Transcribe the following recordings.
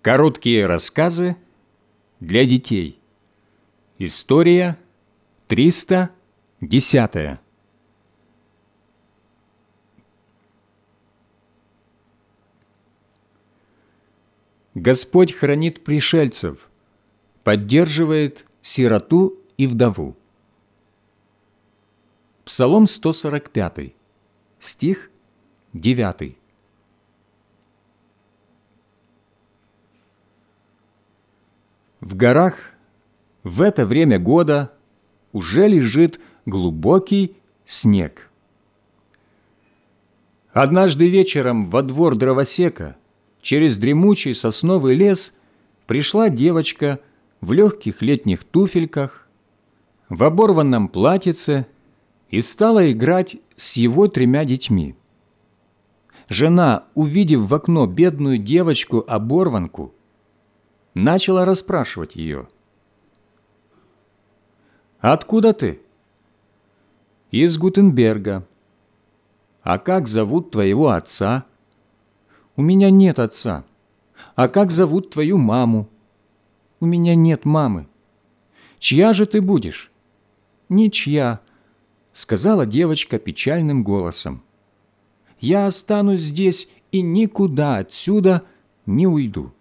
Короткие рассказы для детей. История 310. Господь хранит пришельцев, поддерживает сироту и вдову. Псалом 145, стих 9. В горах в это время года уже лежит глубокий снег. Однажды вечером во двор дровосека через дремучий сосновый лес пришла девочка в легких летних туфельках, в оборванном платьице и стала играть с его 3 детьми. Жена, увидев в окно бедную девочку-оборванку, начала расспрашивать ее. «Откуда ты?» «Из Гутенберга». «А как зовут твоего отца?» «У меня нет отца». «А как зовут твою маму?» «У меня нет мамы». «Чья же ты будешь?» «Ничья», — сказала девочка печальным голосом. «Я останусь здесь и никуда отсюда не уйду».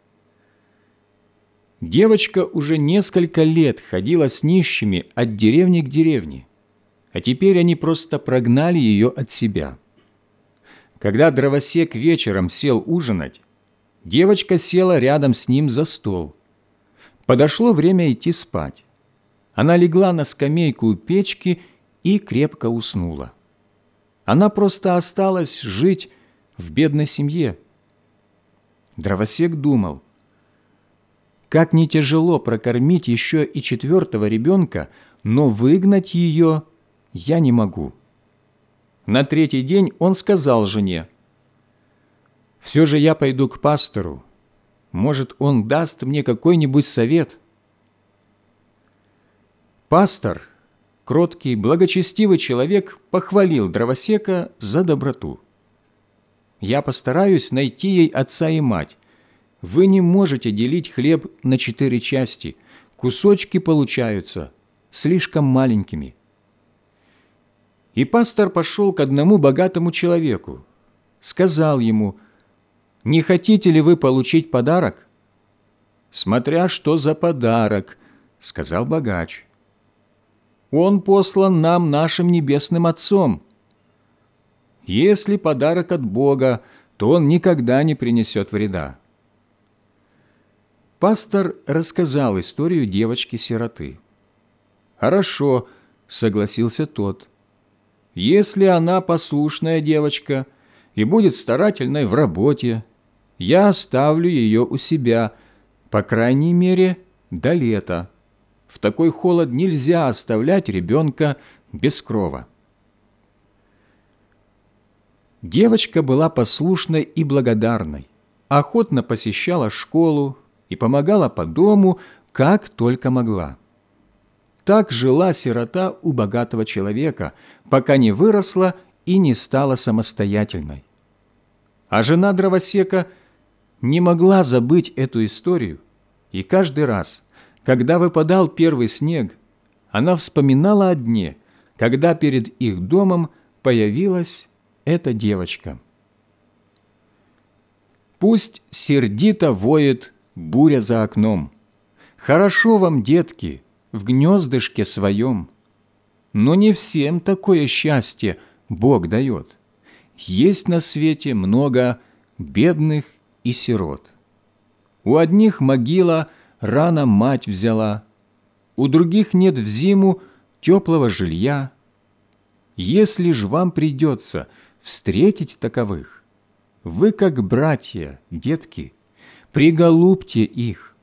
Девочка уже несколько лет ходила с нищими от деревни к деревне, а теперь они просто прогнали ее от себя. Когда дровосек вечером сел ужинать, девочка села рядом с ним за стол. Подошло время идти спать. Она легла на скамейку у печки и крепко уснула. Она просто осталась жить в бедной семье. Дровосек думал, как не тяжело прокормить еще и 4-го ребенка, но выгнать ее я не могу. На 3-й день он сказал жене: «Все же я пойду к пастору. Может, он даст мне какой-нибудь совет». Пастор, кроткий, благочестивый человек, похвалил дровосека за доброту. «Я постараюсь найти ей отца и мать. Вы не можете делить хлеб на 4 части. Кусочки получаются слишком маленькими». И пастор пошел к одному богатому человеку. Сказал ему: «Не хотите ли вы получить подарок?» «Смотря что за подарок», — сказал богач. «Он послан нам нашим небесным Отцом. Если подарок от Бога, то он никогда не принесет вреда». Пастор рассказал историю девочки-сироты. «Хорошо», — согласился тот. «Если она послушная девочка и будет старательной в работе, я оставлю ее у себя, по крайней мере, до лета. В такой холод нельзя оставлять ребенка без крова». Девочка была послушной и благодарной, охотно посещала школу и помогала по дому, как только могла. Так жила сирота у богатого человека, пока не выросла и не стала самостоятельной. А жена дровосека не могла забыть эту историю, и каждый раз, когда выпадал первый снег, она вспоминала о дне, когда перед их домом появилась эта девочка. Пусть сердито воет буря за окном. Хорошо вам, детки, в гнездышке своем. Но не всем такое счастье Бог дает. Есть на свете много бедных и сирот. У одних могила рано мать взяла, у других нет в зиму теплого жилья. Если ж вам придется встретить таковых, вы, как братья, детки, приголубьте их.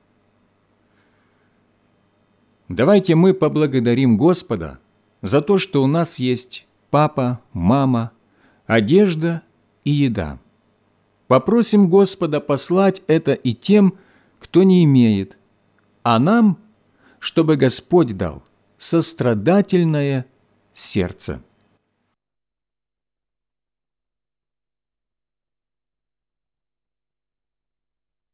Давайте мы поблагодарим Господа за то, что у нас есть папа, мама, одежда и еда. Попросим Господа послать это и тем, кто не имеет, а нам, чтобы Господь дал сострадательное сердце.